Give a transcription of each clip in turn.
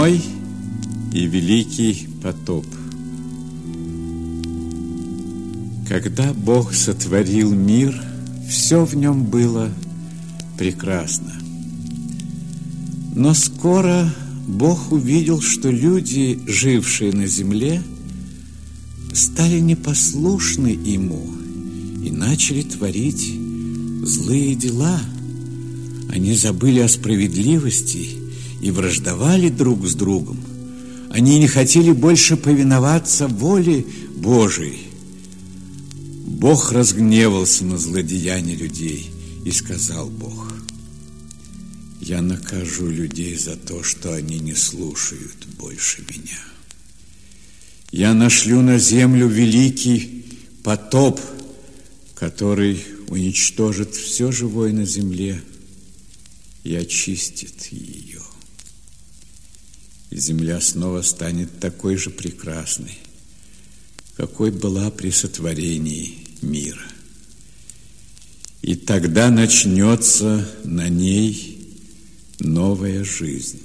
Ной и великий потоп. Когда Бог сотворил мир, все в нем было прекрасно. Но скоро Бог увидел, что люди, жившие на земле, стали непослушны Ему и начали творить злые дела. Они забыли о справедливости и враждовали друг с другом. Они не хотели больше повиноваться воле Божией. Бог разгневался на злодеяния людей, и сказал Бог: «Я накажу людей за то, что они не слушают больше меня. Я нашлю на землю великий потоп, который уничтожит все живое на земле и очистит ее. И земля снова станет такой же прекрасной, какой была при сотворении мира. И тогда начнется на ней новая жизнь».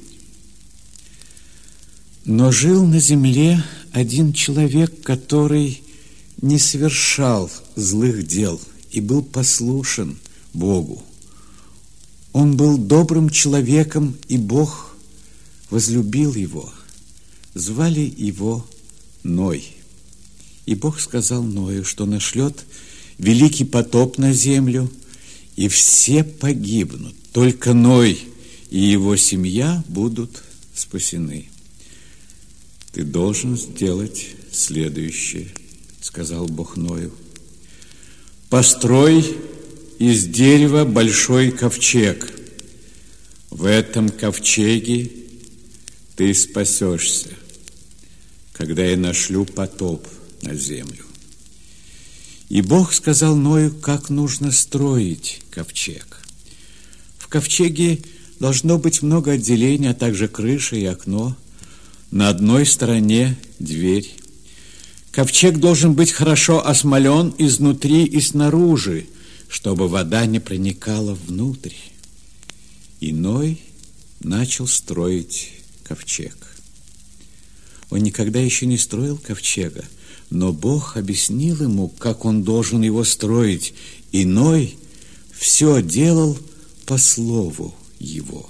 Но жил на земле один человек, который не совершал злых дел и был послушен Богу. Он был добрым человеком, и Бог возлюбил его. Звали его Ной. И Бог сказал Ною, что нашлет великий потоп на землю, и все погибнут. Только Ной и его семья будут спасены. «Ты должен сделать следующее», — сказал Бог Ною. «Построй из дерева большой ковчег. В этом ковчеге ты спасешься, когда я нашлю потоп на землю». И Бог сказал Ною, как нужно строить ковчег. В ковчеге должно быть много отделений, а также крыша и окно. На одной стороне дверь. Ковчег должен быть хорошо осмолен изнутри и снаружи, чтобы вода не проникала внутрь. И Ной начал строить ковчег. Он никогда еще не строил ковчега, но Бог объяснил ему, как он должен его строить, и Ной все делал по слову его.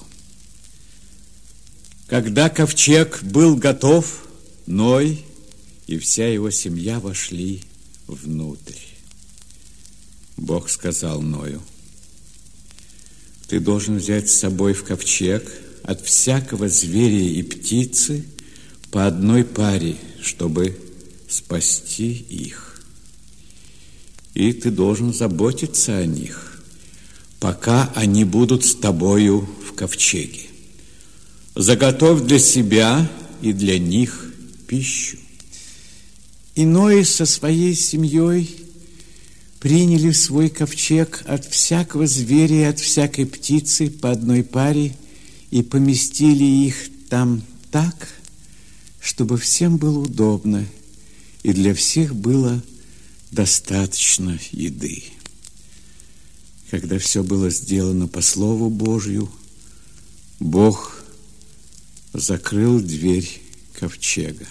Когда ковчег был готов, Ной и вся его семья вошли внутрь. Бог сказал Ною: «Ты должен взять с собой в ковчег от всякого зверя и птицы по одной паре, чтобы спасти их. И ты должен заботиться о них, пока они будут с тобою в ковчеге. Заготовь для себя и для них пищу». И Ной со своей семьей приняли в свой ковчег от всякого зверя и от всякой птицы по одной паре и поместили их там так, чтобы всем было удобно и для всех было достаточно еды. Когда все было сделано по слову Божью, Бог закрыл дверь ковчега.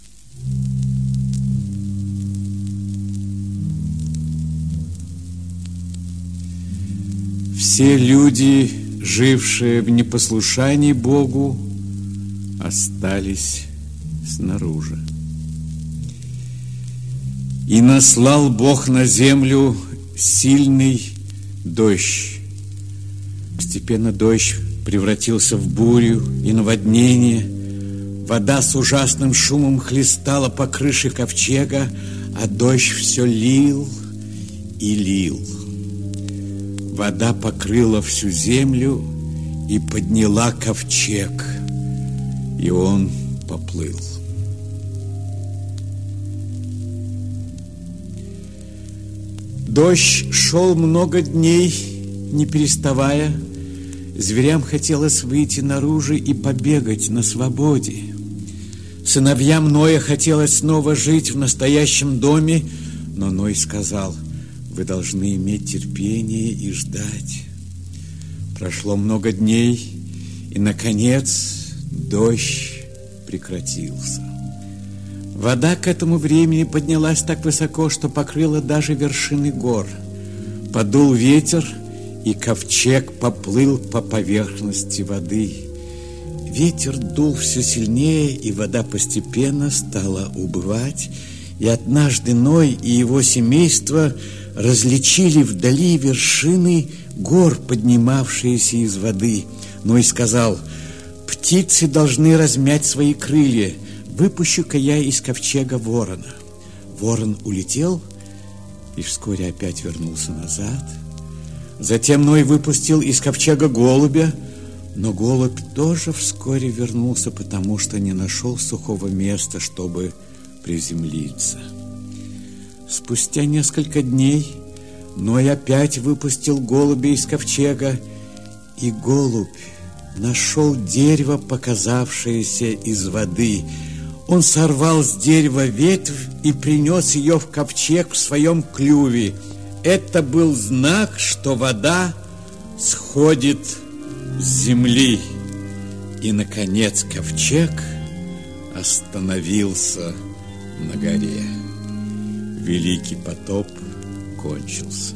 Все люди, жившие в непослушании Богу, остались снаружи. И наслал Бог на землю сильный дождь. Постепенно дождь превратился в бурю и наводнение. Вода с ужасным шумом хлестала по крыше ковчега, а дождь все лил и лил. Вода покрыла всю землю и подняла ковчег, и он поплыл. Дождь шел много дней, не переставая. Зверям хотелось выйти наружу и побегать на свободе. Сыновьям Ноя хотелось снова жить в настоящем доме, но Ной сказал: «Вы должны иметь терпение и ждать». Прошло много дней, и, наконец, дождь прекратился. Вода к этому времени поднялась так высоко, что покрыла даже вершины гор. Подул ветер, и ковчег поплыл по поверхности воды. Ветер дул все сильнее, и вода постепенно стала убывать, и однажды Ной и его семейство различили вдали вершины гор, поднимавшиеся из воды. Ной сказал: «Птицы должны размять свои крылья. Выпущу-ка я из ковчега ворона». Ворон улетел и вскоре опять вернулся назад. Затем Ной выпустил из ковчега голубя, но голубь тоже вскоре вернулся, потому что не нашел сухого места, чтобы приземлиться. Спустя несколько дней Ной опять выпустил голубя из ковчега, и голубь нашел дерево, показавшееся из воды. Он сорвал с дерева ветвь и принес ее в ковчег в своем клюве. Это был знак, что вода сходит с земли. И, наконец, ковчег остановился на горе. Великий потоп кончился.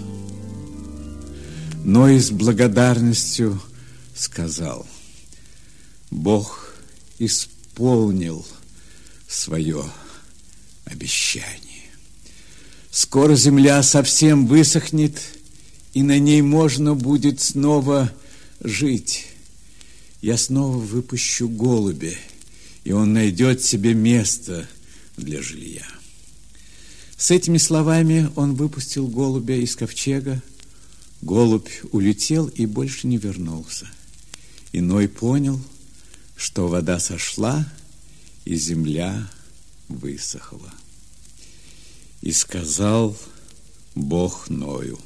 Ной с благодарностью сказал: Бог исполнил свое обещание. Скоро земля совсем высохнет, и на ней можно будет снова жить. Я снова выпущу голубя, и он найдет себе место для жилья. С этими словами он выпустил голубя из ковчега. Голубь улетел и больше не вернулся. И Ной понял, что вода сошла, и земля высохла. И сказал Бог Ною: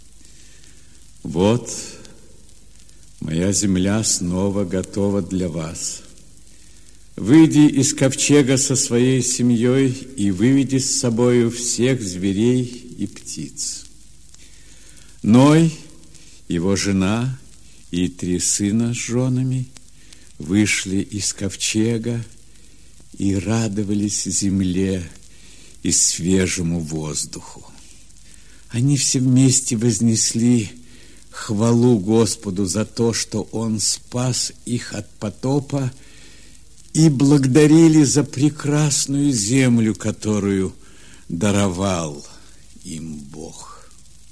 вот моя земля снова готова для вас. Выйди из ковчега со своей семьей и выведи с собою всех зверей и птиц. Ной, его жена и 3 сына с женами вышли из ковчега и радовались земле и свежему воздуху. Они все вместе вознесли хвалу Господу за то, что Он спас их от потопа, и благодарили за прекрасную землю, которую даровал им Бог.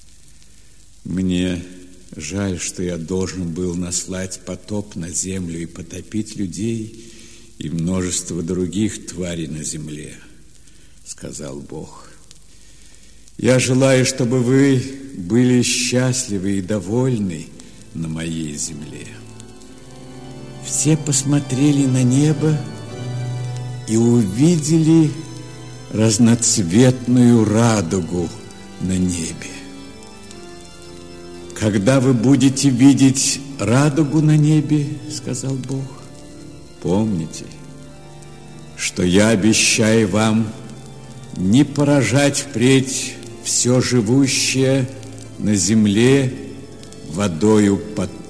Мне жаль, что я должен был наслать потоп на землю и потопить людей и множество других тварей на земле, сказал Бог. Я желаю, чтобы вы были счастливы и довольны на моей земле. Все посмотрели на небо и увидели разноцветную радугу на небе. Когда вы будете видеть радугу на небе, сказал Бог, помните, что я обещаю вам не поражать впредь все живущее на земле водою потопа.